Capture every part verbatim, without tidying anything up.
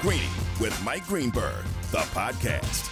Greeny with Mike Greenberg, the podcast.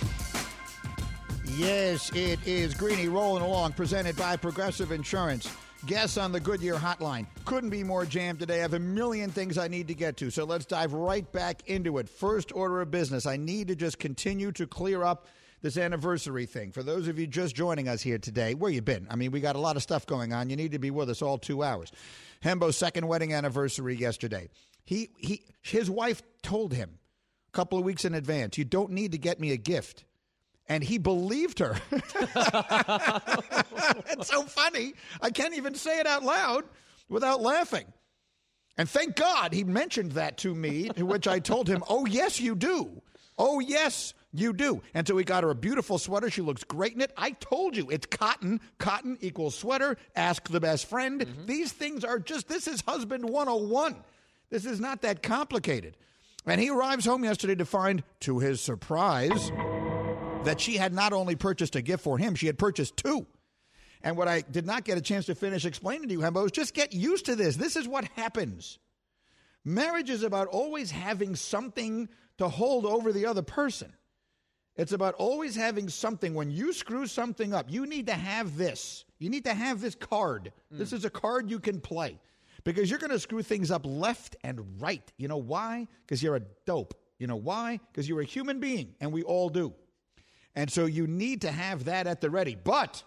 Yes, it is Greeny rolling along, presented by Progressive Insurance. Guests on the Goodyear Hotline. Couldn't be more jammed today. I have a million things I need to get to, so let's dive right back into it. First order of business, I need to just continue to clear up this anniversary thing. For those of you just joining us here today, where you been? I mean, we got a lot of stuff going on. You need to be with us all two hours. Hembo's second wedding anniversary yesterday. He, he, his wife told him a couple of weeks in advance, you don't need to get me a gift. And he believed her. It's so funny. I can't even say it out loud without laughing. And thank God he mentioned that to me, to which I told him, oh, yes, you do. Oh, yes, you do. And so he got her a beautiful sweater. She looks great in it. I told you, it's cotton. Cotton equals sweater. Ask the best friend. Mm-hmm. These things are just, this is husband one oh one. This is not that complicated. And he arrives home yesterday to find, to his surprise, that she had not only purchased a gift for him, she had purchased two. And what I did not get a chance to finish explaining to you, Hembo, is just get used to this. This is what happens. Marriage is about always having something to hold over the other person. It's about always having something. When you screw something up, you need to have this. You need to have this card. Mm. This is a card you can play. Because you're going to screw things up left and right. You know why? Because you're a dope. You know why? Because you're a human being, and we all do. And so you need to have that at the ready. But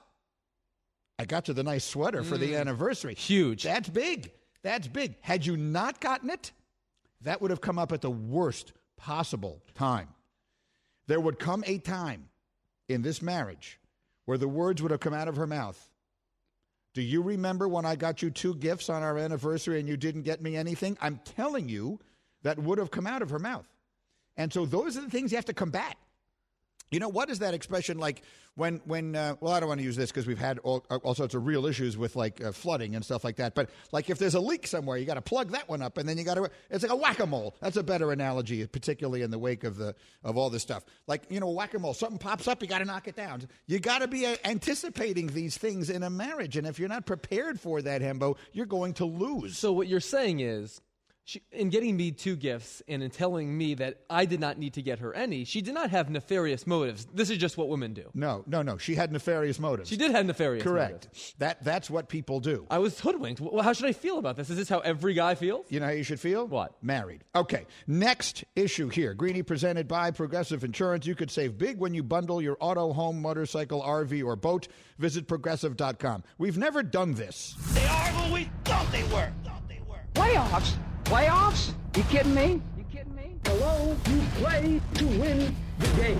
I got you the nice sweater mm. for the anniversary. Huge. That's big. That's big. Had you not gotten it, that would have come up at the worst possible time. There would come a time in this marriage where the words would have come out of her mouth. Do you remember when I got you two gifts on our anniversary and you didn't get me anything? I'm telling you, that would have come out of her mouth. And so those are the things you have to combat. You know, what is that expression like when, when uh, well, I don't want to use this because we've had all, all sorts of real issues with like uh, flooding and stuff like that. But like if there's a leak somewhere, you got to plug that one up and then you got to, it's like a whack-a-mole. That's a better analogy, particularly in the wake of the of all this stuff. Like, you know, whack-a-mole, something pops up, you got to knock it down. You got to be uh, anticipating these things in a marriage. And if you're not prepared for that, Hembo, you're going to lose. So what you're saying is, She, in getting me two gifts and in telling me that I did not need to get her any, she did not have nefarious motives. This is just what women do. No, no, no. She had nefarious motives. She did have nefarious Correct. motives. Correct. That, that's what people do. I was hoodwinked. Well, how should I feel about this? Is this how every guy feels? You know how you should feel? What? Married. Okay. Next issue here. Greeny presented by Progressive Insurance. You could save big when you bundle your auto, home, motorcycle, R V, or boat. Visit Progressive dot com. We've never done this. They are who we thought they were. Thought they were. Playoffs? Playoffs? You kidding me? You kidding me? Hello? You play to win the game.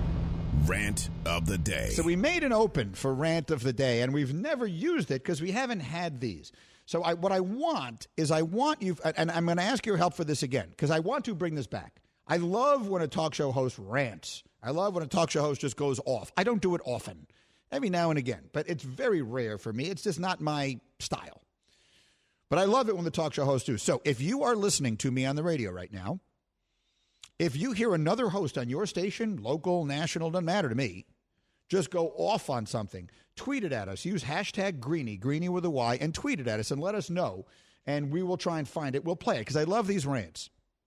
Rant of the day. So we made an open for Rant of the Day, and we've never used it because we haven't had these. So I, what I want is I want you, and I'm going to ask your help for this again, because I want to bring this back. I love when a talk show host rants. I love when a talk show host just goes off. I don't do it often, every now and again, but it's very rare for me. It's just not my style. But I love it when the talk show hosts do. So if you are listening to me on the radio right now, if you hear another host on your station, local, national, doesn't matter to me, just go off on something, tweet it at us. Use hashtag Greeny, Greeny with a Y, and tweet it at us and let us know, and we will try and find it. We'll play it because I love these rants.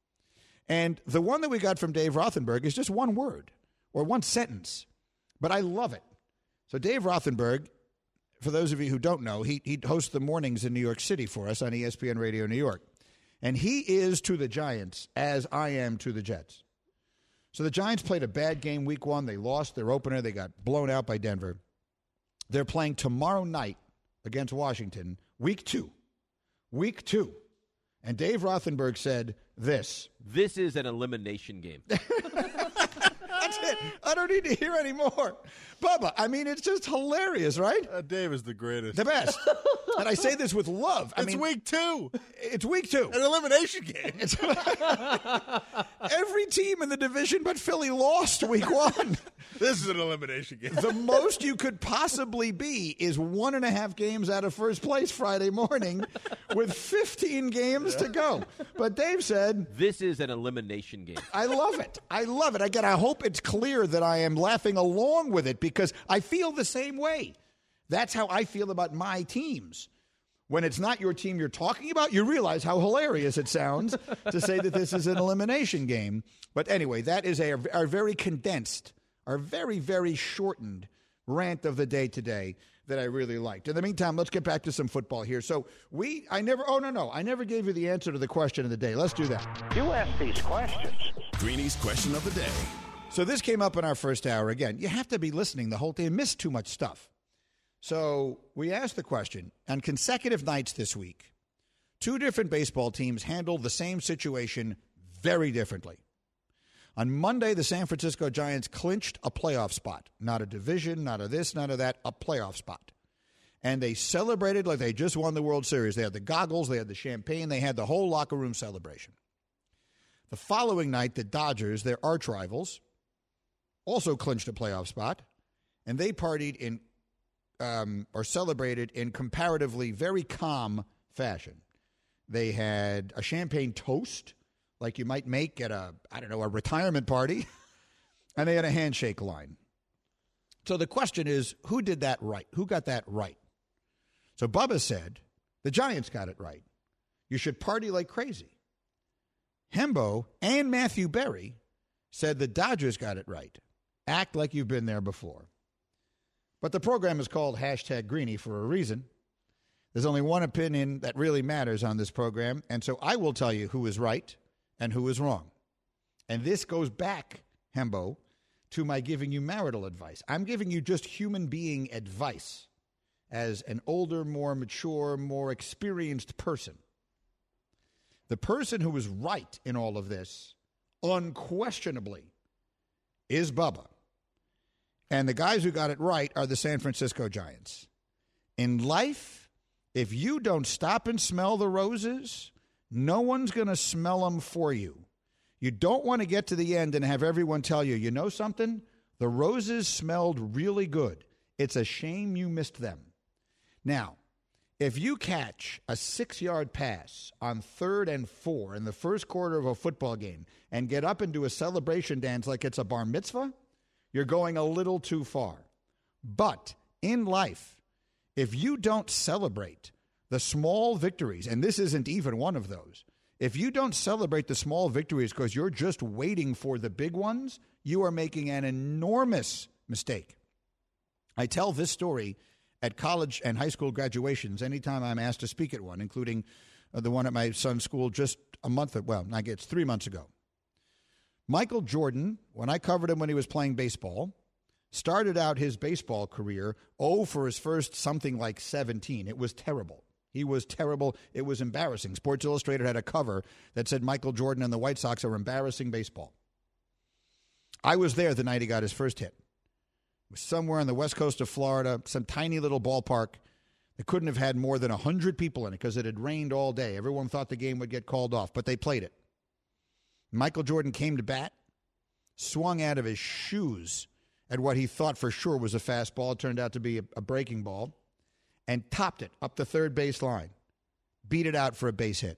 And the one that we got from Dave Rothenberg is just one word or one sentence, but I love it. So Dave Rothenberg, for those of you who don't know, he, he hosts the mornings in New York City for us on E S P N Radio New York. And he is to the Giants as I am to the Jets. So the Giants played a bad game week one. They lost their opener. They got blown out by Denver. They're playing tomorrow night against Washington, week two. Week two. And Dave Rothenberg said this. This is an elimination game. That's it. I don't need to hear any more. Bubba, I mean, it's just hilarious, right? Uh, Dave is the greatest. The best. And I say this with love. I it's mean, week two. It's week two. An elimination game. It's every team in the division but Philly lost week one. This is an elimination game. The most you could possibly be is one and a half games out of first place Friday morning with fifteen games yeah. to go. But Dave said, this is an elimination game. I love it. I love it. Again, I hope it's clear that I am laughing along with it because I feel the same way. That's how I feel about my teams. When it's not your team you're talking about, you realize how hilarious it sounds to say that this is an elimination game. But anyway, that is a, our very condensed, our very, very shortened rant of the day today that I really liked. In the meantime, let's get back to some football here. So we, I never, oh, no, no, I never gave you the answer to the question of the day. Let's do that. You ask these questions. Greeny's question of the day. So this came up in our first hour. Again, you have to be listening the whole day and miss too much stuff. So we asked the question, on consecutive nights this week, two different baseball teams handled the same situation very differently. On Monday, the San Francisco Giants clinched a playoff spot. Not a division, not a this, not a that, a playoff spot. And they celebrated like they just won the World Series. They had the goggles, they had the champagne, they had the whole locker room celebration. The following night, the Dodgers, their arch rivals, also clinched a playoff spot, and they partied in Um, or celebrated in comparatively very calm fashion. They had a champagne toast, like you might make at a, I don't know, a retirement party, and they had a handshake line. So the question is, who did that right? Who got that right? So Bubba said, the Giants got it right. You should party like crazy. Hembo and Matthew Berry said the Dodgers got it right. Act like you've been there before. But the program is called Hashtag Greeny for a reason. There's only one opinion that really matters on this program, and so I will tell you who is right and who is wrong. And this goes back, Hembo, to my giving you marital advice. I'm giving you just human being advice as an older, more mature, more experienced person. The person who is right in all of this, unquestionably, is Bubba. And the guys who got it right are the San Francisco Giants. In life, if you don't stop and smell the roses, no one's going to smell them for you. You don't want to get to the end and have everyone tell you, you know something? The roses smelled really good. It's a shame you missed them. Now, if you catch a six-yard pass on third and four in the first quarter of a football game and get up and do a celebration dance like it's a bar mitzvah, you're going a little too far. But in life, if you don't celebrate the small victories, and this isn't even one of those, if you don't celebrate the small victories because you're just waiting for the big ones, you are making an enormous mistake. I tell this story at college and high school graduations anytime I'm asked to speak at one, including uh, the one at my son's school just a month, well, I guess three months ago. Michael Jordan, when I covered him when he was playing baseball, started out his baseball career oh for his first something like seventeen. It was terrible. He was terrible. It was embarrassing. Sports Illustrated had a cover that said Michael Jordan and the White Sox are embarrassing baseball. I was there the night he got his first hit. It was somewhere on the west coast of Florida, some tiny little ballpark that couldn't have had more than one hundred people in it because it had rained all day. Everyone thought the game would get called off, but they played it. Michael Jordan came to bat, swung out of his shoes at what he thought for sure was a fastball. It turned out to be a, a breaking ball, and topped it up the third base line, beat it out for a base hit.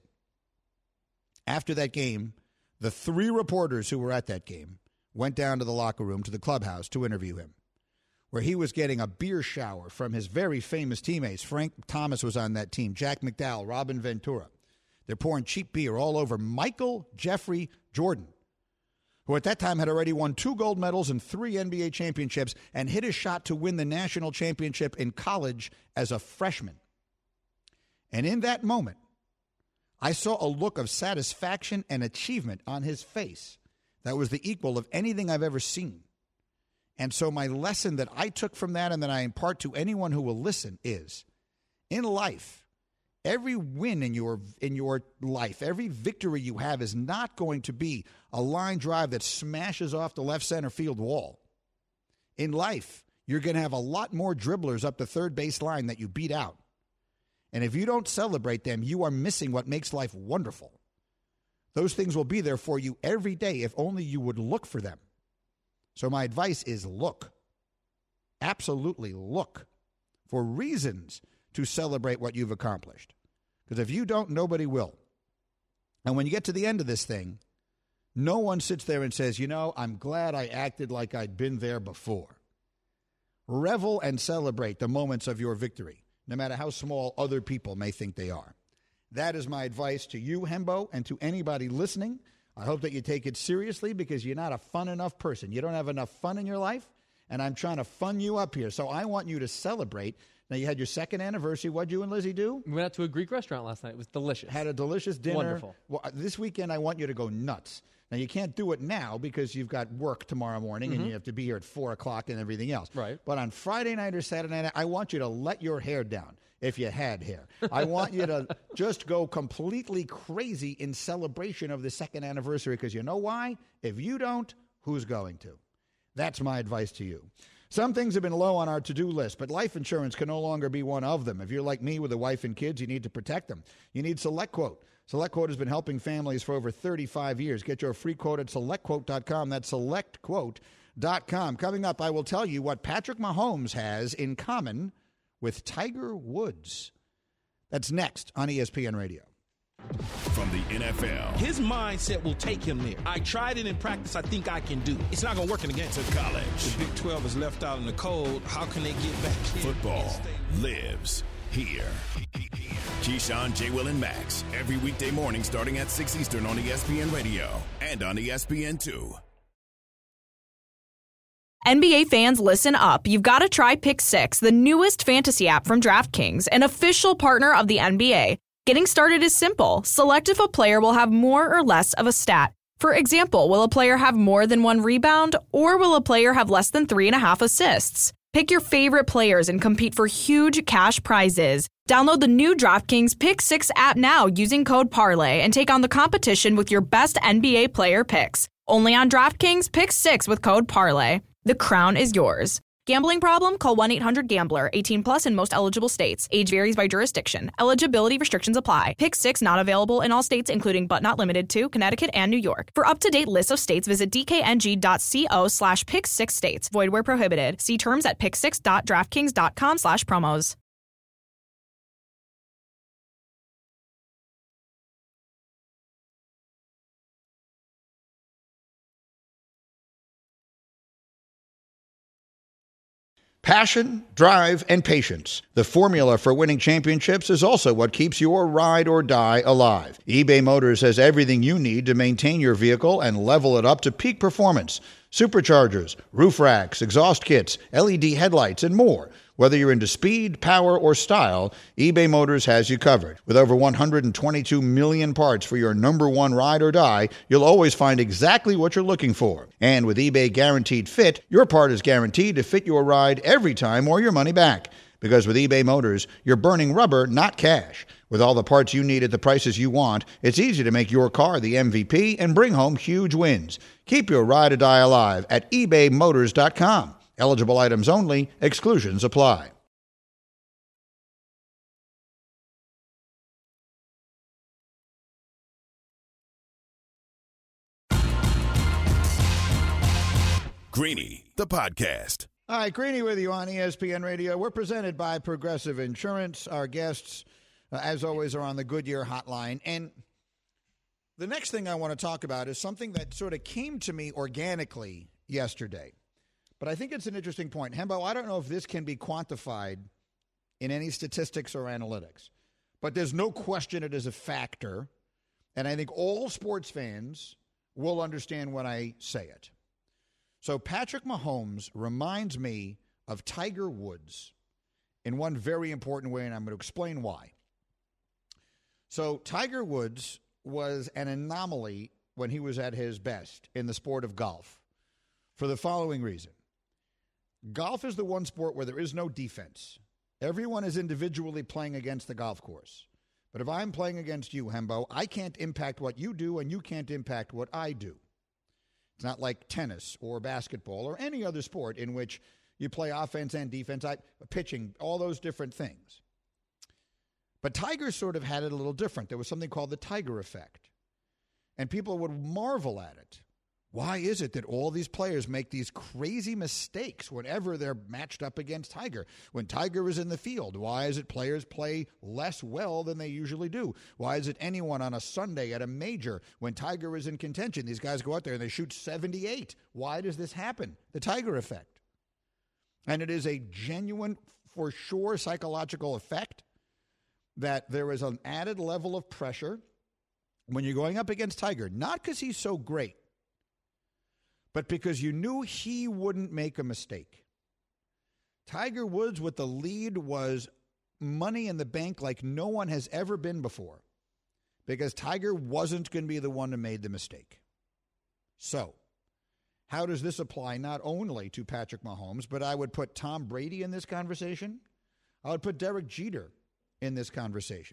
After that game, the three reporters who were at that game went down to the locker room, to the clubhouse, to interview him, where he was getting a beer shower from his very famous teammates. Frank Thomas was on that team, Jack McDowell, Robin Ventura. They're pouring cheap beer all over Michael Jeffrey Jordan, who at that time had already won two gold medals and three N B A championships and hit a shot to win the national championship in college as a freshman. And in that moment, I saw a look of satisfaction and achievement on his face that was the equal of anything I've ever seen. And so my lesson that I took from that and that I impart to anyone who will listen is, in life, every win in your in your life, every victory you have is not going to be a line drive that smashes off the left center field wall. In life, you're going to have a lot more dribblers up the third base line that you beat out. And if you don't celebrate them, you are missing what makes life wonderful. Those things will be there for you every day if only you would look for them. So my advice is look. Absolutely look for reasons to celebrate what you've accomplished. Because if you don't, nobody will. And when you get to the end of this thing, no one sits there and says, you know, I'm glad I acted like I'd been there before. Revel and celebrate the moments of your victory. no matter how small other people may think they are. That is my advice to you, Hembo, and to anybody listening. I hope that you take it seriously because you're not a fun enough person. You don't have enough fun in your life, and I'm trying to fun you up here. So I want you to celebrate. Now, you had your second anniversary. What'd you and Lizzie do? We went out to a Greek restaurant last night. It was delicious. Had a delicious dinner. Wonderful. Well, this weekend, I want you to go nuts. Now, you can't do it now because you've got work tomorrow morning mm-hmm. and you have to be here at four o'clock and everything else. Right. But on Friday night or Saturday night, I want you to let your hair down if you had hair. I want you to just go completely crazy in celebration of the second anniversary because you know why? If you don't, who's going to? That's my advice to you. Some things have been low on our to-do list, but life insurance can no longer be one of them. If you're like me with a wife and kids, you need to protect them. You need SelectQuote. SelectQuote has been helping families for over thirty-five years. Get your free quote at select quote dot com. That's select quote dot com. Coming up, I will tell you what Patrick Mahomes has in common with Tiger Woods. That's next on E S P N Radio. From the N F L. His mindset will take him there. I tried it in practice. I think I can do it. It's not going to work in the game. To college. The Big twelve is left out in the cold. How can they get back in? Football lives here. Keyshawn, J. Will, and Max. Every weekday morning starting at six Eastern on E S P N Radio and on E S P N two. N B A fans, listen up. You've got to try Pick Six, the newest fantasy app from DraftKings, an official partner of the N B A. Getting started is simple. Select if a player will have more or less of a stat. For example, will a player have more than one rebound, or will a player have less than three and a half assists? Pick your favorite players and compete for huge cash prizes. Download the new DraftKings Pick Six app now using code Parlay and take on the competition with your best N B A player picks. Only on DraftKings Pick Six with code Parlay. The crown is yours. Gambling problem? Call one eight hundred gambler. eighteen plus in most eligible states. Age varies by jurisdiction. Eligibility restrictions apply. Pick Six not available in all states, including but not limited to Connecticut and New York. For up-to-date list of states, visit dkng.co slash pick six states. Void where prohibited. See terms at pick six dot draftkings dot com slash promos. Passion, drive, and patience. The formula for winning championships is also what keeps your ride or die alive. eBay Motors has everything you need to maintain your vehicle and level it up to peak performance. Superchargers, roof racks, exhaust kits, L E D headlights, and more. Whether you're into speed, power, or style, eBay Motors has you covered. With over one hundred twenty-two million parts for your number one ride or die, you'll always find exactly what you're looking for. And with eBay Guaranteed Fit, your part is guaranteed to fit your ride every time or your money back. Because with eBay Motors, you're burning rubber, not cash. With all the parts you need at the prices you want, it's easy to make your car the M V P and bring home huge wins. Keep your ride or die alive at ebay motors dot com. Eligible items only. Exclusions apply. Greeny, the podcast. All right, Greeny with you on E S P N Radio. We're presented by Progressive Insurance. Our guests, uh, as always, are on the Goodyear hotline. And the next thing I want to talk about is something that sort of came to me organically yesterday. But I think it's an interesting point. Hembo, I don't know if this can be quantified in any statistics or analytics, but there's no question it is a factor, and I think all sports fans will understand when I say it. So Patrick Mahomes reminds me of Tiger Woods in one very important way, and I'm going to explain why. So Tiger Woods was an anomaly when he was at his best in the sport of golf for the following reason. Golf is the one sport where there is no defense. Everyone is individually playing against the golf course. But if I'm playing against you, Hembo, I can't impact what you do, and you can't impact what I do. It's not like tennis or basketball or any other sport in which you play offense and defense, I, pitching, all those different things. But Tiger sort of had it a little different. There was something called the Tiger effect. And people would marvel at it. Why is it that all these players make these crazy mistakes whenever they're matched up against Tiger? When Tiger is in the field, why is it players play less well than they usually do? Why is it anyone on a Sunday at a major, when Tiger is in contention, these guys go out there and they shoot seventy-eight? Why does this happen? The Tiger effect. And it is a genuine for sure psychological effect that there is an added level of pressure when you're going up against Tiger, not because he's so great, but because you knew he wouldn't make a mistake. Tiger Woods with the lead was money in the bank like no one has ever been before, because Tiger wasn't going to be the one who made the mistake. So, how does this apply not only to Patrick Mahomes, but I would put Tom Brady in this conversation? I would put Derek Jeter in this conversation.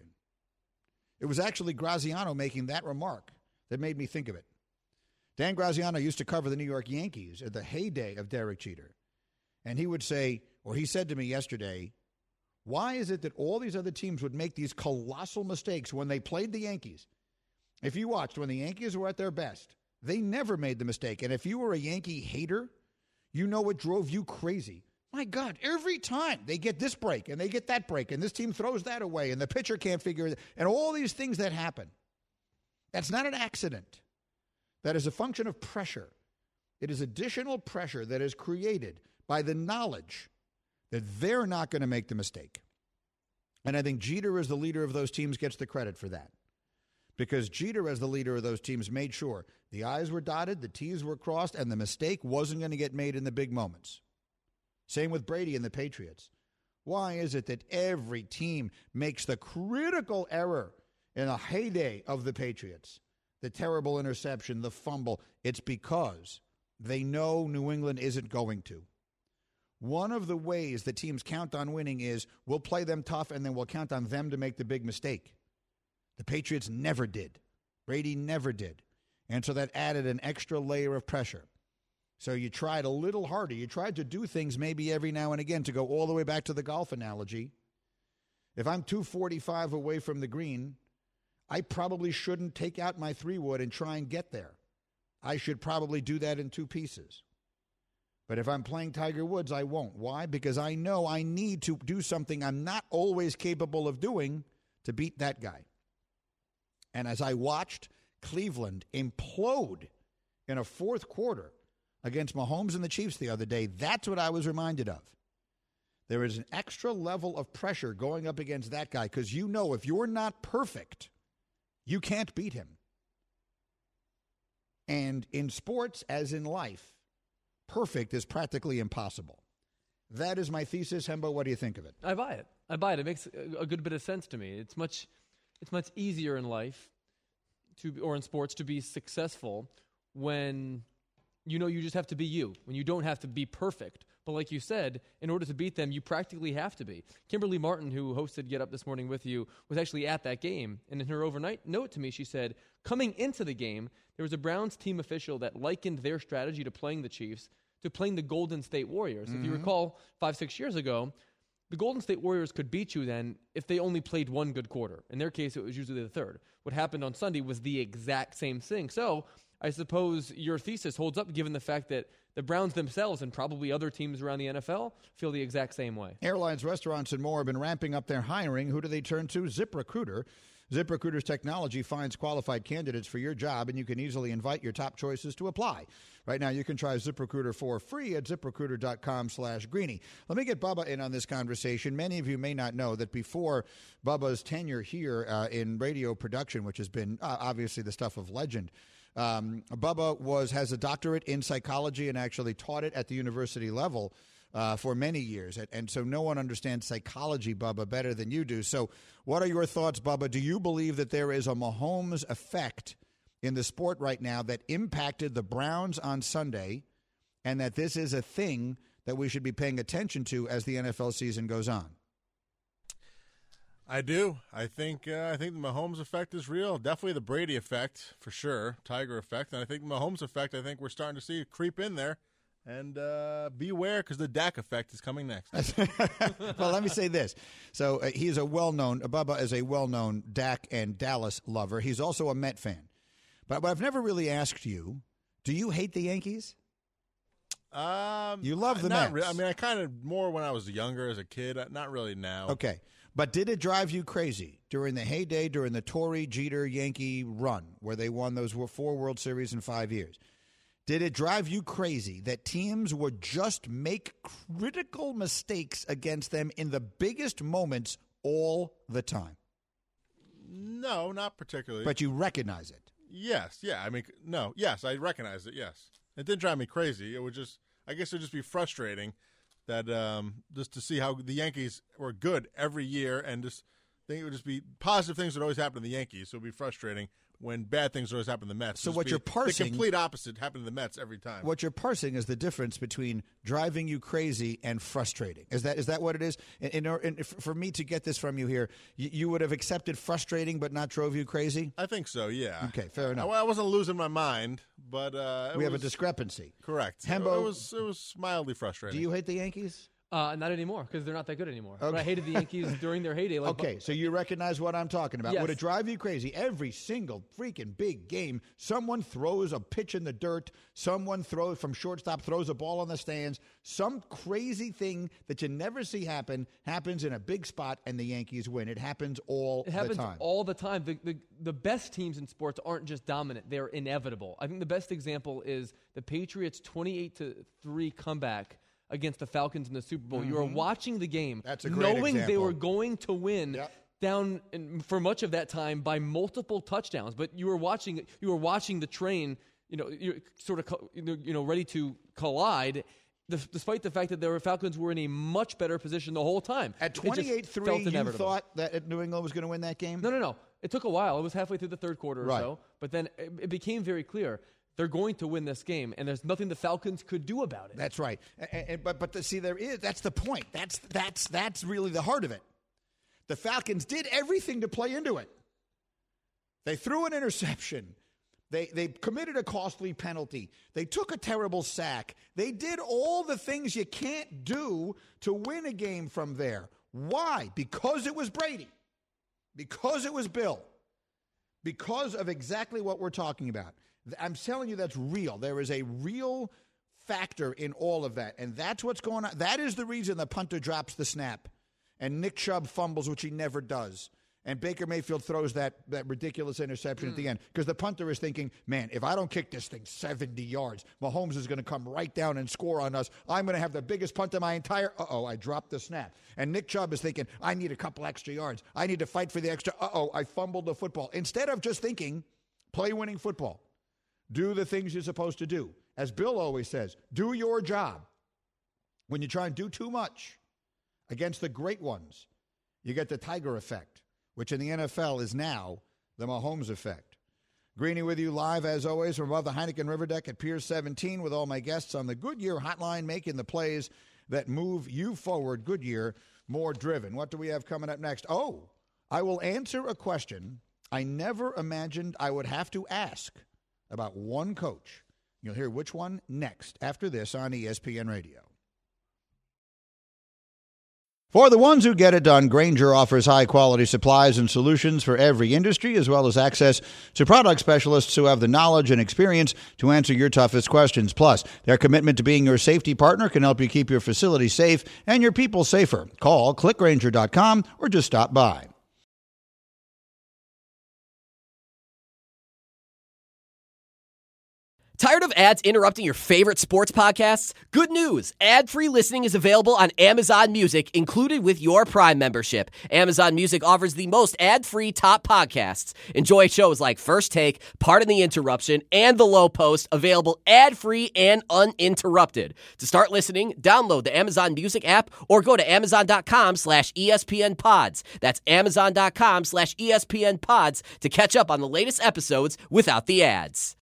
It was actually Graziano making that remark that made me think of it. Dan Graziano used to cover the New York Yankees at the heyday of Derek Jeter. And he would say, or he said to me yesterday, why is it that all these other teams would make these colossal mistakes when they played the Yankees? If you watched when the Yankees were at their best, they never made the mistake. And if you were a Yankee hater, you know what drove you crazy. My God, every time they get this break and they get that break and this team throws that away and the pitcher can't figure it, and all these things that happen. That's not an accident. That is a function of pressure. It is additional pressure that is created by the knowledge that they're not going to make the mistake. And I think Jeter, as the leader of those teams, gets the credit for that. Because Jeter, as the leader of those teams, made sure the I's were dotted, the T's were crossed, and the mistake wasn't going to get made in the big moments. Same with Brady and the Patriots. Why is it that every team makes the critical error in the heyday of the Patriots? The terrible interception, the fumble. It's because they know New England isn't going to. One of the ways that teams count on winning is we'll play them tough and then we'll count on them to make the big mistake. The Patriots never did. Brady never did. And so that added an extra layer of pressure. So you tried a little harder. You tried to do things maybe every now and again, to go all the way back to the golf analogy. If I'm two forty-five away from the green, I probably shouldn't take out my three-wood and try and get there. I should probably do that in two pieces. But if I'm playing Tiger Woods, I won't. Why? Because I know I need to do something I'm not always capable of doing to beat that guy. And as I watched Cleveland implode in a fourth quarter against Mahomes and the Chiefs the other day, that's what I was reminded of. There is an extra level of pressure going up against that guy, because you know if you're not perfect, you can't beat him. And in sports, as in life, perfect is practically impossible. That is my thesis. Hembo, what do you think of it? I buy it. I buy it. It makes a good bit of sense to me. It's much, it's much easier in life to, or in sports, to be successful when you know you just have to be you, when you don't have to be perfect. But like you said, in order to beat them, you practically have to be. Kimberly Martin, who hosted Get Up This Morning with you, was actually at that game. And in her overnight note to me, she said, coming into the game, there was a Browns team official that likened their strategy to playing the Chiefs to playing the Golden State Warriors. Mm-hmm. If you recall, five, six years ago, the Golden State Warriors could beat you then if they only played one good quarter. In their case, it was usually the third. What happened on Sunday was the exact same thing. So I suppose your thesis holds up, given the fact that the Browns themselves and probably other teams around the N F L feel the exact same way. Airlines, restaurants, and more have been ramping up their hiring. Who do they turn to? ZipRecruiter. ZipRecruiter's technology finds qualified candidates for your job, and you can easily invite your top choices to apply. Right now, you can try ZipRecruiter for free at ZipRecruiter.com slash Greeny. Let me get Bubba in on this conversation. Many of you may not know that before Bubba's tenure here uh, in radio production, which has been uh, obviously the stuff of legend, um, Bubba was has a doctorate in psychology and actually taught it at the university level Uh, for many years. And, and so no one understands psychology, Bubba, better than you do. So what are your thoughts, Bubba? Do you believe that there is a Mahomes effect in the sport right now that impacted the Browns on Sunday, and that this is a thing that we should be paying attention to as the N F L season goes on? I do. I think uh, I think the Mahomes effect is real. Definitely the Brady effect, for sure. Tiger effect. And I think the Mahomes effect, I think we're starting to see it creep in there. And uh, beware, because the Dak effect is coming next. Well, let me say this. So uh, he's a well-known, Bubba is a well-known Dak and Dallas lover. He's also a Met fan. But, but I've never really asked you, do you hate the Yankees? Um, you love the not Mets. Re- I mean, I kind of more when I was younger as a kid. Not really now. Okay. But did it drive you crazy during the heyday, during the Torrey Jeter Yankee run, where they won those four World Series in five years? Did it drive you crazy that teams would just make critical mistakes against them in the biggest moments all the time? No, not particularly. But you recognize it. Yes, yeah. I mean, no, yes, I recognize it, yes. It didn't drive me crazy. It would just, I guess it would just be frustrating that um, just to see how the Yankees were good every year and just think it would just be positive things would always happen to the Yankees. So it would be frustrating when bad things always happen to the Mets. So Just what be you're parsing, the complete opposite happened to the Mets every time. What you're parsing is the difference between driving you crazy and frustrating. Is that is that what it is? In, in, in, for me to get this from you here, you, you would have accepted frustrating but not drove you crazy? I think so, yeah. Okay, fair enough. I, I wasn't losing my mind, but uh, it we was, have a discrepancy. Correct. Hembo, it was it was mildly frustrating. Do you hate the Yankees? Uh, not anymore, because they're not that good anymore. Okay. But I hated the Yankees during their heyday. Like, Okay, so you recognize what I'm talking about. Yes. Would it drive you crazy? Every single freaking big game, someone throws a pitch in the dirt, someone throws from shortstop, throws a ball on the stands, some crazy thing that you never see happen happens in a big spot, and the Yankees win. It happens all It happens the time. all the time. The, the the best teams in sports aren't just dominant; they're inevitable. I think the best example is the Patriots' twenty-eight to three comeback against the Falcons in the Super Bowl. Mm-hmm. You were watching the game, That's a great knowing example. they were going to win. Yep. Down in, for much of that time by multiple touchdowns, but you were watching. You were watching the train. You know, you're sort of co- you know ready to collide. The, despite the fact that the Falcons were in a much better position the whole time. At twenty-eight three, you inevitable. thought that New England was going to win that game? No, no, no. It took a while. It was halfway through the third quarter Right. or so. But then it, it became very clear they're going to win this game, and there's nothing the Falcons could do about it. That's right. And, and, but but the, see, there is. That's the point. That's that's that's really the heart of it. The Falcons did everything to play into it. They threw an interception. They they committed a costly penalty. They took a terrible sack. They did all the things you can't do to win a game from there. Why? Because it was Brady. Because it was Bill. Because of exactly what we're talking about. I'm telling you that's real. There is a real factor in all of that. And that's what's going on. That is the reason the punter drops the snap. And Nick Chubb fumbles, which he never does. And Baker Mayfield throws that, that ridiculous interception mm. at the end. Because the punter is thinking, man, if I don't kick this thing seventy yards, Mahomes is going to come right down and score on us. I'm going to have the biggest punt of my entire... Uh-oh, I dropped the snap. And Nick Chubb is thinking, I need a couple extra yards. I need to fight for the extra... Uh-oh, I fumbled the football. Instead of just thinking, play winning football. Do the things you're supposed to do. As Bill always says, do your job. When you try and do too much against the great ones, you get the Tiger effect, which in the N F L is now the Mahomes effect. Greeny with you live, as always, from above the Heineken River Deck at Pier seventeen with all my guests on the Goodyear Hotline, making the plays that move you forward. Goodyear, more driven. What do we have coming up next? Oh, I will answer a question I never imagined I would have to ask about one coach. You'll hear which one next after this on E S P N Radio. For the ones who get it done, Grainger offers high-quality supplies and solutions for every industry, as well as access to product specialists who have the knowledge and experience to answer your toughest questions. Plus, their commitment to being your safety partner can help you keep your facility safe and your people safer. Call click grainger dot com or just stop by. Tired of ads interrupting your favorite sports podcasts? Good news! Ad-free listening is available on Amazon Music, included with your Prime membership. Amazon Music offers the most ad-free top podcasts. Enjoy shows like First Take, Pardon the Interruption, and The Low Post, available ad-free and uninterrupted. To start listening, download the Amazon Music app or go to amazon.com slash ESPN pods. That's amazon.com slash ESPN pods to catch up on the latest episodes without the ads.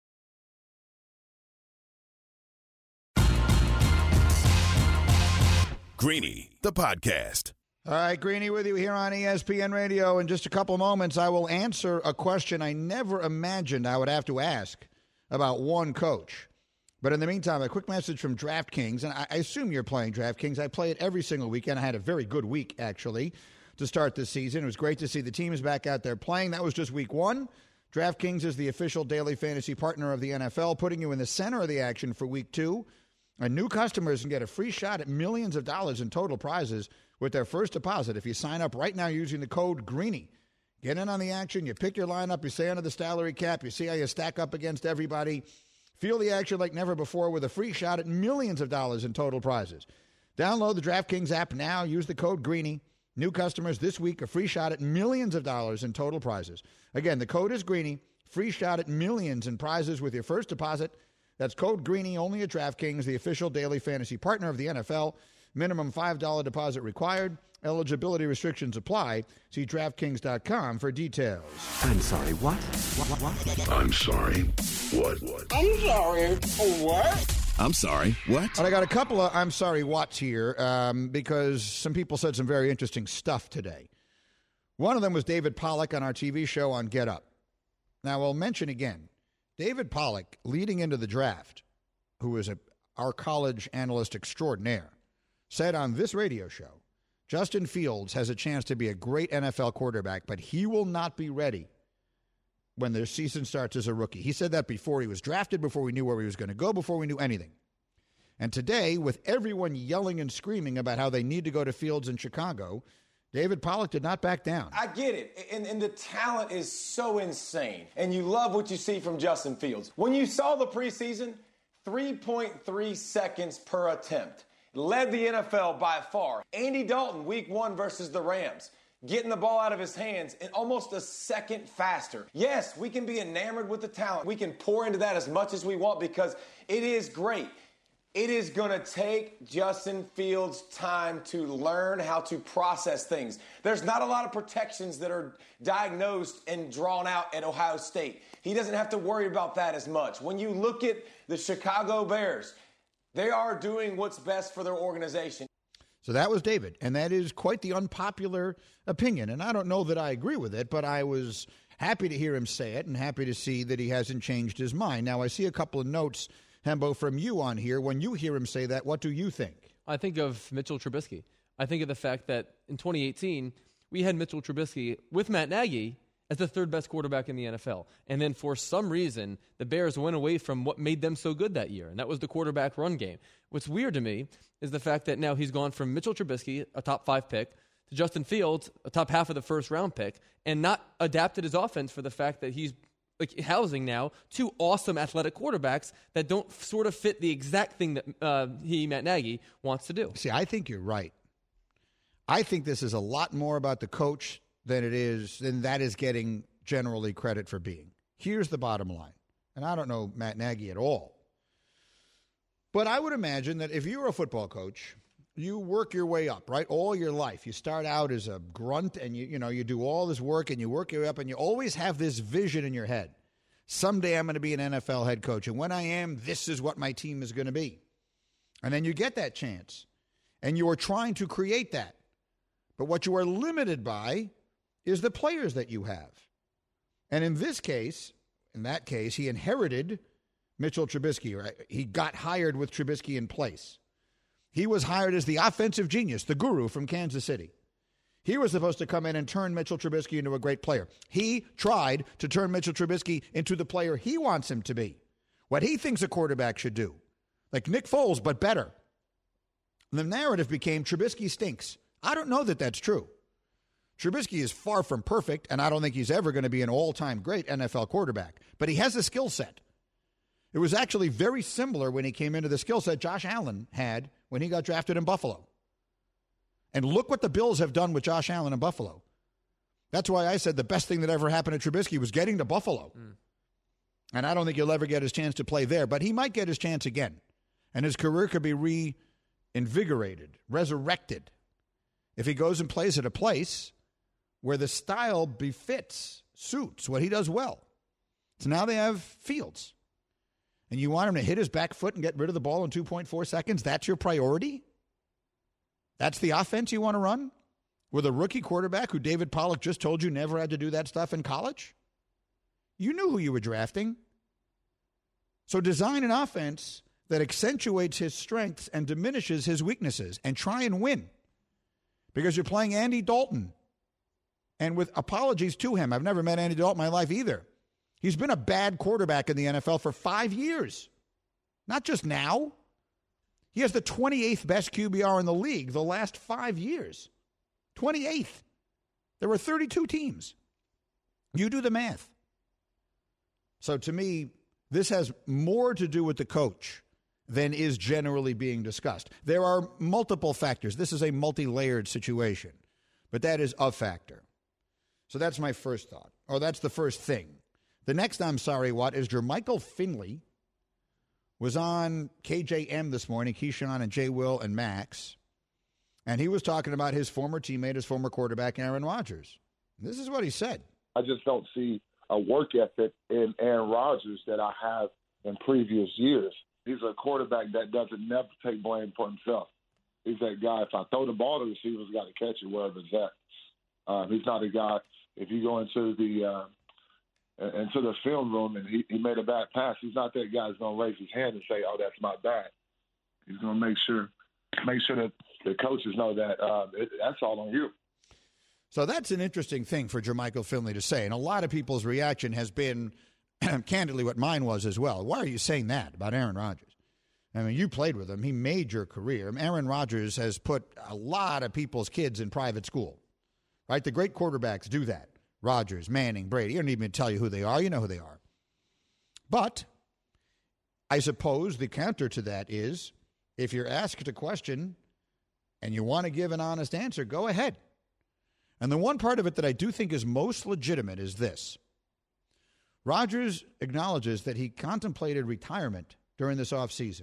Greeny, the podcast. All right, Greeny with you here on E S P N Radio. In just a couple moments, I will answer a question I never imagined I would have to ask about one coach. But in the meantime, a quick message from DraftKings, and I assume you're playing DraftKings. I play it every single weekend. I had a very good week, actually, to start this season. It was great to see the teams back out there playing. That was just week one. DraftKings is the official daily fantasy partner of the N F L, putting you in the center of the action for week two. And new customers can get a free shot at millions of dollars in total prizes with their first deposit if you sign up right now using the code Greeny. Get in on the action. You pick your lineup. You stay under the salary cap. You see how you stack up against everybody. Feel the action like never before with a free shot at millions of dollars in total prizes. Download the DraftKings app now. Use the code Greeny. New customers this week, a free shot at millions of dollars in total prizes. Again, the code is Greeny. Free shot at millions in prizes with your first deposit. That's code Greeny only at DraftKings, the official daily fantasy partner of the N F L. Minimum five dollars deposit required. Eligibility restrictions apply. See DraftKings dot com for details. I'm sorry, what? What, what, what? I'm sorry. What? What? I'm sorry. What? I'm sorry. What? But I got a couple of I'm sorry whats here um, because some people said some very interesting stuff today. One of them was David Pollack on our T V show on Get Up. Now, I'll mention again, David Pollack, leading into the draft, who is a, our college analyst extraordinaire, said on this radio show, Justin Fields has a chance to be a great N F L quarterback, but he will not be ready when the season starts as a rookie. He said that before he was drafted, before we knew where he was going to go, before we knew anything. And today, with everyone yelling and screaming about how they need to go to Fields in Chicago, David Pollack did not back down. I get it. And, and the talent is so insane. And you love what you see from Justin Fields. When you saw the preseason, three point three seconds per attempt. Led the N F L by far. Andy Dalton, week one versus the Rams, getting the ball out of his hands in almost a second faster. Yes, we can be enamored with the talent. We can pour into that as much as we want because it is great. It is going to take Justin Fields time to learn how to process things. There's not a lot of protections that are diagnosed and drawn out at Ohio State. He doesn't have to worry about that as much. When you look at the Chicago Bears, they are doing what's best for their organization. So that was David, and that is quite the unpopular opinion. And I don't know that I agree with it, but I was happy to hear him say it and happy to see that he hasn't changed his mind. Now, I see a couple of notes, Hembo, from you on here. When you hear him say that, what do you think? I think of Mitchell Trubisky. I think of the fact that in twenty eighteen, we had Mitchell Trubisky with Matt Nagy as the third best quarterback in the N F L. And then for some reason, the Bears went away from what made them so good that year, and that was the quarterback run game. What's weird to me is the fact that now he's gone from Mitchell Trubisky, a top five pick, to Justin Fields, a top half of the first round pick, and not adapted his offense for the fact that he's like housing now two awesome athletic quarterbacks that don't sort of fit the exact thing that uh, he, Matt Nagy, wants to do. See, I think you're right. I think this is a lot more about the coach than it is, than that is getting generally credit for being. Here's the bottom line, and I don't know Matt Nagy at all, but I would imagine that if you're a football coach, you work your way up, right? All your life. You start out as a grunt and you you know, you do all this work and you work your way up and you always have this vision in your head. Someday I'm going to be an N F L head coach, and when I am, this is what my team is going to be. And then you get that chance, and you are trying to create that. But what you are limited by is the players that you have. And in this case, in that case, he inherited Mitchell Trubisky. Right? He got hired with Trubisky in place. He was hired as the offensive genius, the guru from Kansas City. He was supposed to come in and turn Mitchell Trubisky into a great player. He tried to turn Mitchell Trubisky into the player he wants him to be, what he thinks a quarterback should do, like Nick Foles, but better. And the narrative became Trubisky stinks. I don't know that that's true. Trubisky is far from perfect, and I don't think he's ever going to be an all-time great N F L quarterback, but he has a skill set. It was actually very similar when he came into the skill set Josh Allen had when he got drafted in Buffalo. And look what the Bills have done with Josh Allen in Buffalo. That's why I said the best thing that ever happened to Trubisky was getting to Buffalo. Mm. And I don't think he'll ever get his chance to play there, but he might get his chance again. And his career could be reinvigorated, resurrected, if he goes and plays at a place where the style befits, suits what he does well. So now they have Fields. And you want him to hit his back foot and get rid of the ball in two point four seconds? That's your priority? That's the offense you want to run? With a rookie quarterback who David Pollack just told you never had to do that stuff in college? You knew who you were drafting. So design an offense that accentuates his strengths and diminishes his weaknesses and try and win. Because you're playing Andy Dalton. And with apologies to him, I've never met Andy Dalton in my life either. He's been a bad quarterback in the N F L for five years. Not just now. He has the twenty-eighth best Q B R in the league the last five years. twenty-eighth. There were thirty-two teams. You do the math. So to me, This has more to do with the coach than is generally being discussed. There are multiple factors. This is a multi-layered situation, but that is a factor. So that's my first thought, or that's the first thing. The next, I'm sorry, what, is Jermichael Finley was on K J M this morning, Keyshawn and Jay Will and Max, and he was talking about his former teammate, his former quarterback, Aaron Rodgers. This is what he said. I just don't see a work ethic in Aaron Rodgers that I have in previous years. He's a quarterback that doesn't never take blame for himself. He's that guy, if I throw the ball, the receiver's got to catch it wherever it's at. Um, he's not a guy, if you go into the uh, into the film room and he, he made a bad pass, he's not that guy who's going to raise his hand and say, oh, that's my bad. He's going to make sure make sure that the coaches know that uh, it, that's all on you. So that's an interesting thing for Jermichael Finley to say. And a lot of people's reaction has been, candidly, what mine was as well. Why are you saying that about Aaron Rodgers? I mean, you played with him. He made your career. Aaron Rodgers has put a lot of people's kids in private school, right? The great quarterbacks do that. Rodgers, Manning, Brady. I don't even tell you who they are. You know who they are. But I suppose the counter to that is if you're asked a question and you want to give an honest answer, go ahead. And the one part of it that I do think is most legitimate is this. Rodgers acknowledges that he contemplated retirement during this offseason.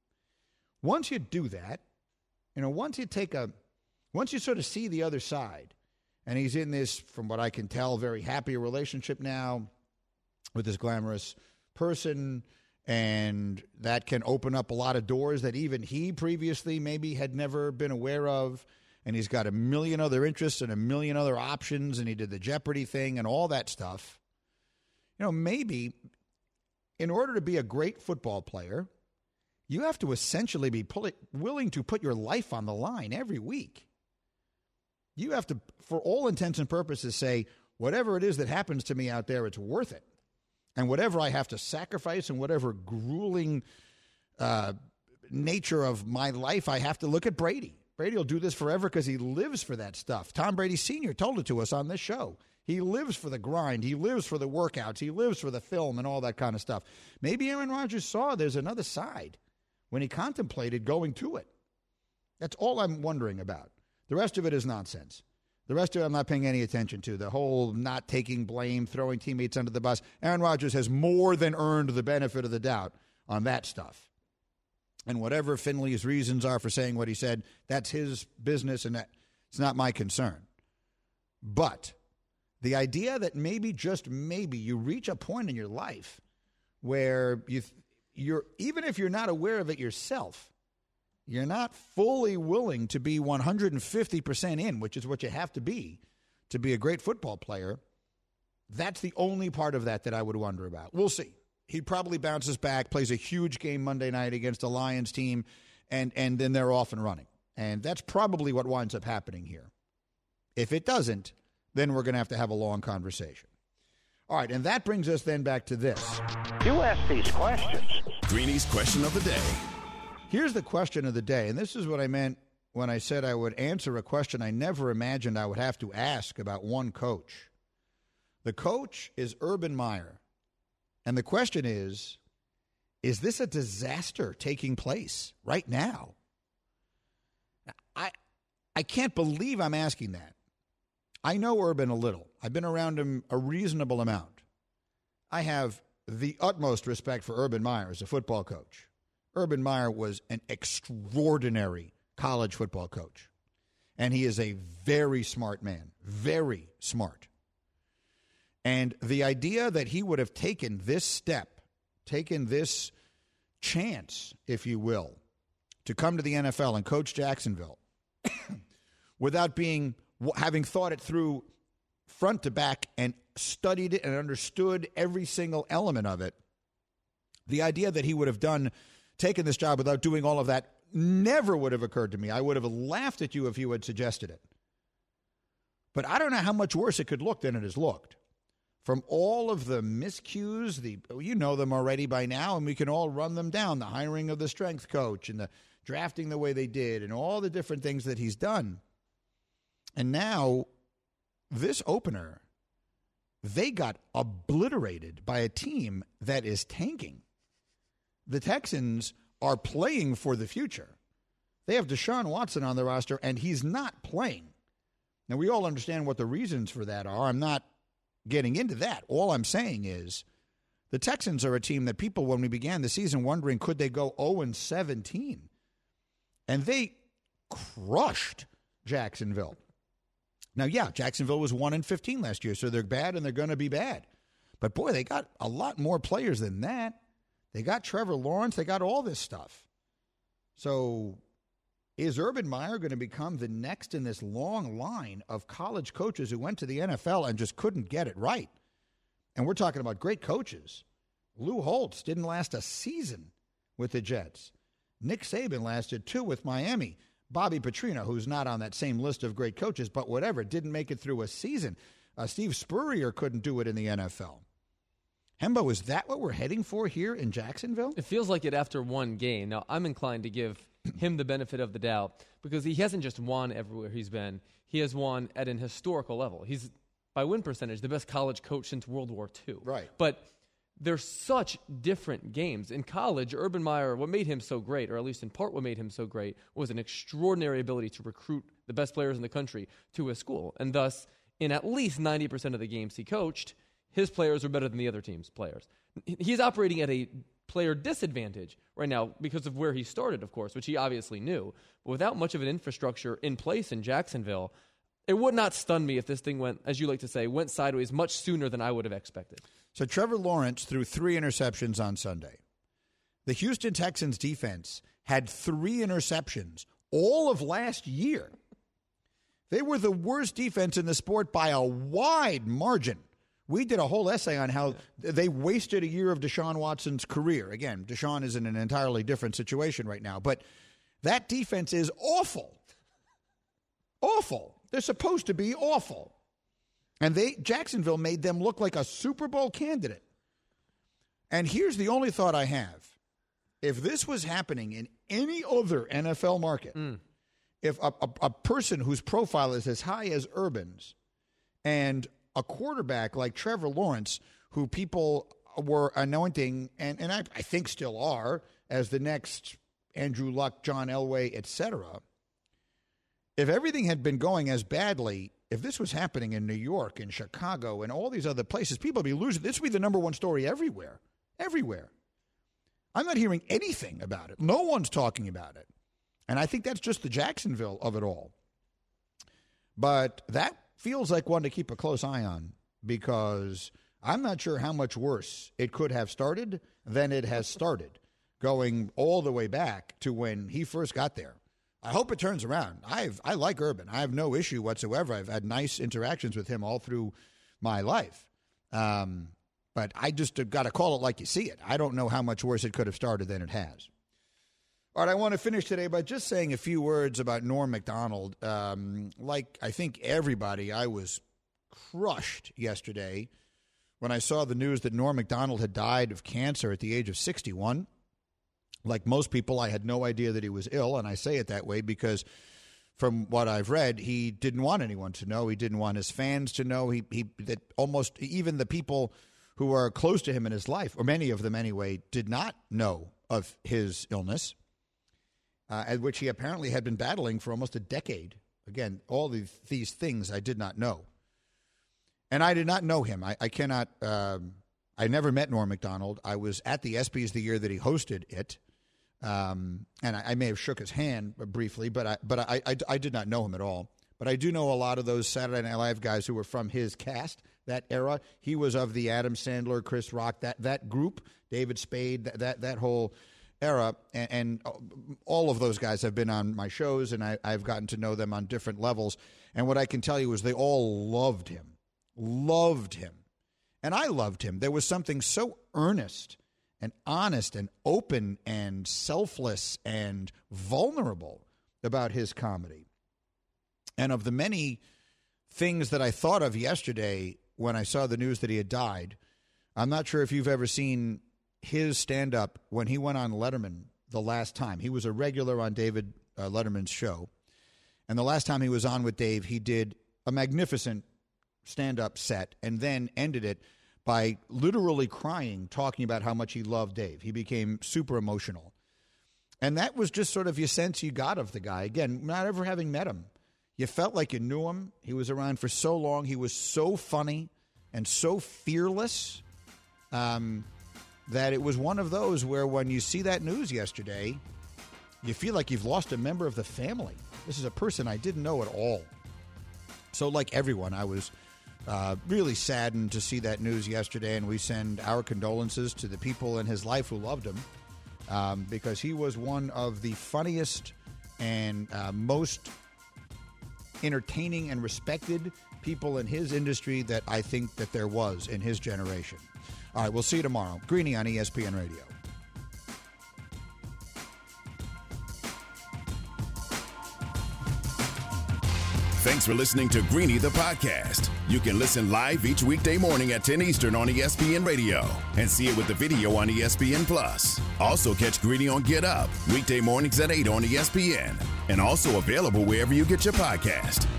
Once you do that, you know, once you take a, once you sort of see the other side, and he's in this, from what I can tell, very happy relationship now with this glamorous person, and that can open up a lot of doors that even he previously maybe had never been aware of. And he's got a million other interests and a million other options, and he did the Jeopardy thing and all that stuff. You know, maybe in order to be a great football player, you have to essentially be pull- willing to put your life on the line every week. You have to, for all intents and purposes, say, whatever it is that happens to me out there, it's worth it. And whatever I have to sacrifice and whatever grueling uh, nature of my life, I have to look at Brady. Brady will do this forever because he lives for that stuff. Tom Brady Senior told it to us on this show. He lives for the grind. He lives for the workouts. He lives for the film and all that kind of stuff. Maybe Aaron Rodgers saw there's another side when he contemplated going to it. That's all I'm wondering about. The rest of it is nonsense. The rest of it I'm not paying any attention to. The whole not taking blame, throwing teammates under the bus. Aaron Rodgers has more than earned the benefit of the doubt on that stuff. And whatever Finley's reasons are for saying what he said, that's his business, and that, it's not my concern. But the idea that maybe, just maybe, you reach a point in your life where you, you're, even if you're not aware of it yourself, you're not fully willing to be one hundred fifty percent in, which is what you have to be to be a great football player. That's the only part of that that I would wonder about. We'll see. He probably bounces back, plays a huge game Monday night against a Lions team, and, and then they're off and running. And that's probably what winds up happening here. If it doesn't, then we're going to have to have a long conversation. All right, and that brings us then back to this. You ask these questions. Greeny's question of the day. Here's the question of the day, and this is what I meant when I said I would answer a question I never imagined I would have to ask about one coach. The coach is Urban Meyer. And the question is, is this a disaster taking place right now? I I can't believe I'm asking that. I know Urban a little. I've been around him a reasonable amount. I have the utmost respect for Urban Meyer as a football coach. Urban Meyer was an extraordinary college football coach. And he is a very smart man, very smart. And the idea that he would have taken this step, taken this chance, if you will, to come to the N F L and coach Jacksonville without being, having thought it through front to back and studied it and understood every single element of it, the idea that he would have done, taken this job without doing all of that never would have occurred to me. I would have laughed at you if you had suggested it. But I don't know how much worse it could look than it has looked. From all of the miscues, the you know them already by now, and we can all run them down. The hiring of the strength coach and the drafting the way they did and all the different things that he's done. And now this opener, they got obliterated by a team that is tanking. The Texans are playing for the future. They have Deshaun Watson on the roster, and he's not playing. Now, we all understand what the reasons for that are. I'm not getting into that. All I'm saying is the Texans are a team that people, when we began the season, wondering could they go oh and seventeen. And they crushed Jacksonville. Now, yeah, Jacksonville was one and fifteen last year, so they're bad and they're going to be bad. But, boy, they got a lot more players than that. They got Trevor Lawrence. They got all this stuff. So is Urban Meyer going to become the next in this long line of college coaches who went to the N F L and just couldn't get it right? And we're talking about great coaches. Lou Holtz didn't last a season with the Jets. Nick Saban lasted two with Miami. Bobby Petrino, who's not on that same list of great coaches, but whatever, didn't make it through a season. Uh, Steve Spurrier couldn't do it in the N F L. Hembo, is that what we're heading for here in Jacksonville? It feels like it after one game. Now, I'm inclined to give him the benefit of the doubt because he hasn't just won everywhere he's been. He has won at an historical level. He's, by win percentage, the best college coach since World War Two. Right. But they're such different games. In college, Urban Meyer, what made him so great, or at least in part what made him so great, was an extraordinary ability to recruit the best players in the country to his school. And thus, in at least ninety percent of the games he coached, his players are better than the other team's players. He's operating at a player disadvantage right now because of where he started, of course, which he obviously knew. But without much of an infrastructure in place in Jacksonville, it would not stun me if this thing went, as you like to say, went sideways much sooner than I would have expected. So Trevor Lawrence threw three interceptions on Sunday. The Houston Texans defense had three interceptions all of last year. They were the worst defense in the sport by a wide margin. We did a whole essay on how they wasted a year of Deshaun Watson's career. Again, Deshaun is in an entirely different situation right now. But that defense is awful. Awful. They're supposed to be awful. And they Jacksonville made them look like a Super Bowl candidate. And here's the only thought I have. If this was happening in any other N F L market, mm. if a, a, a person whose profile is as high as Urban's and a quarterback like Trevor Lawrence, who people were anointing, and, and I, I think still are, as the next Andrew Luck, John Elway, et cetera, if everything had been going as badly, if this was happening in New York and Chicago and all these other places, people would be losing. This would be the number one story everywhere, everywhere. I'm not hearing anything about it. No one's talking about it. And I think that's just the Jacksonville of it all. But that feels like one to keep a close eye on because I'm not sure how much worse it could have started than it has started, going all the way back to when he first got there. I hope it turns around. I've I like Urban. I have no issue whatsoever. I've had nice interactions with him all through my life. Um, but I just got to call it like you see it. I don't know how much worse it could have started than it has. All right, I want to finish today by just saying a few words about Norm Macdonald. Um, like I think everybody, I was crushed yesterday when I saw the news that Norm Macdonald had died of cancer at the age of sixty-one. Like most people, I had no idea that he was ill, and I say it that way because from what I've read, he didn't want anyone to know. He didn't want his fans to know. He, he that almost even the people who are close to him in his life, or many of them anyway, did not know of his illness. Uh, at which he apparently had been battling for almost a decade. Again, all these, these things I did not know. And I did not know him. I, I cannot, um, I never met Norm Macdonald. I was at the ESPYs the year that he hosted it. Um, and I, I may have shook his hand briefly, but I, but I, I, I did not know him at all. But I do know a lot of those Saturday Night Live guys who were from his cast, that era. He was of the Adam Sandler, Chris Rock, that, that group, David Spade, that, that, that whole era, and, and all of those guys have been on my shows, and I, I've gotten to know them on different levels. And what I can tell you is they all loved him, loved him. And I loved him. There was something so earnest and honest and open and selfless and vulnerable about his comedy. And of the many things that I thought of yesterday when I saw the news that he had died, I'm not sure if you've ever seen his stand-up when he went on Letterman the last time. He was a regular on David uh, Letterman's show. And the last time he was on with Dave, he did a magnificent stand-up set and then ended it by literally crying, talking about how much he loved Dave. He became super emotional. And that was just sort of your sense you got of the guy. Again, not ever having met him. You felt like you knew him. He was around for so long. He was so funny and so fearless um, that it was one of those where when you see that news yesterday, you feel like you've lost a member of the family. This is a person I didn't know at all. So like everyone, I was uh, really saddened to see that news yesterday, and we send our condolences to the people in his life who loved him. Um, because he was one of the funniest and uh, most entertaining and respected people in his industry that I think that there was in his generation. All right, we'll see you tomorrow. Greeny on E S P N Radio. Thanks for listening to Greeny the podcast. You can listen live each weekday morning at ten Eastern on E S P N Radio and see it with the video on E S P N Plus. Also catch Greeny on Get Up weekday mornings at eight on E S P N and also available wherever you get your podcast.